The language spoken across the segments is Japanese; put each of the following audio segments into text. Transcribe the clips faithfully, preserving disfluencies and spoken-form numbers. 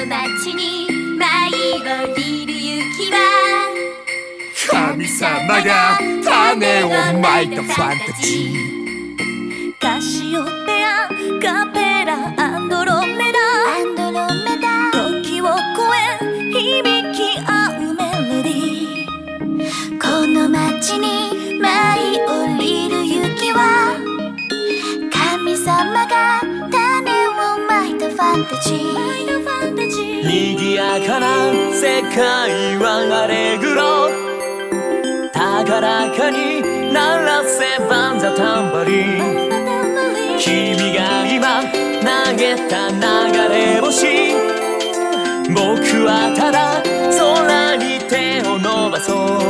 街に舞い降りる雪は神様が種をまいたファンタジー。 カシオペアカペラアンドロメダアンドロメダ時を超え響き合うメロディー。この街に舞い降りる雪は神様が種をまいたファンタジー。 賑やかな世界はアレグロ、高らかに鳴らせバンザタンバリン。君が今投げた流れ星、僕はただ空に手を伸ばそう。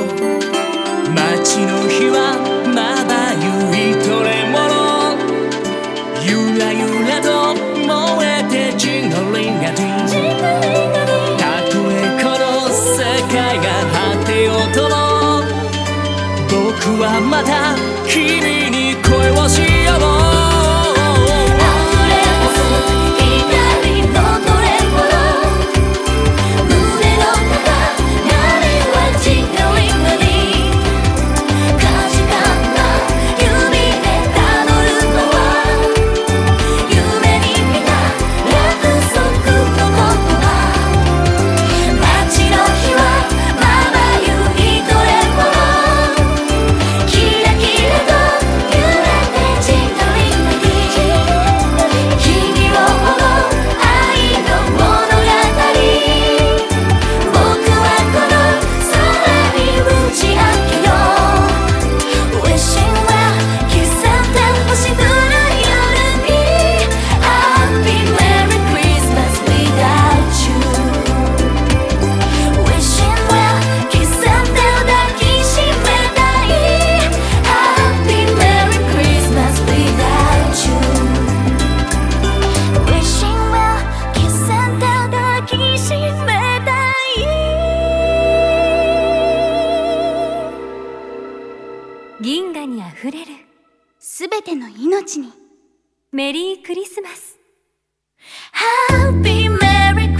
街の火はまばゆいトレモロ、ゆらゆらと燃えてジングリンガディン。たとえこの世界が果てようとも、僕はまた君に恋をしよう。 銀河にあふれるすべての命にメリークリスマス。 Happy Merry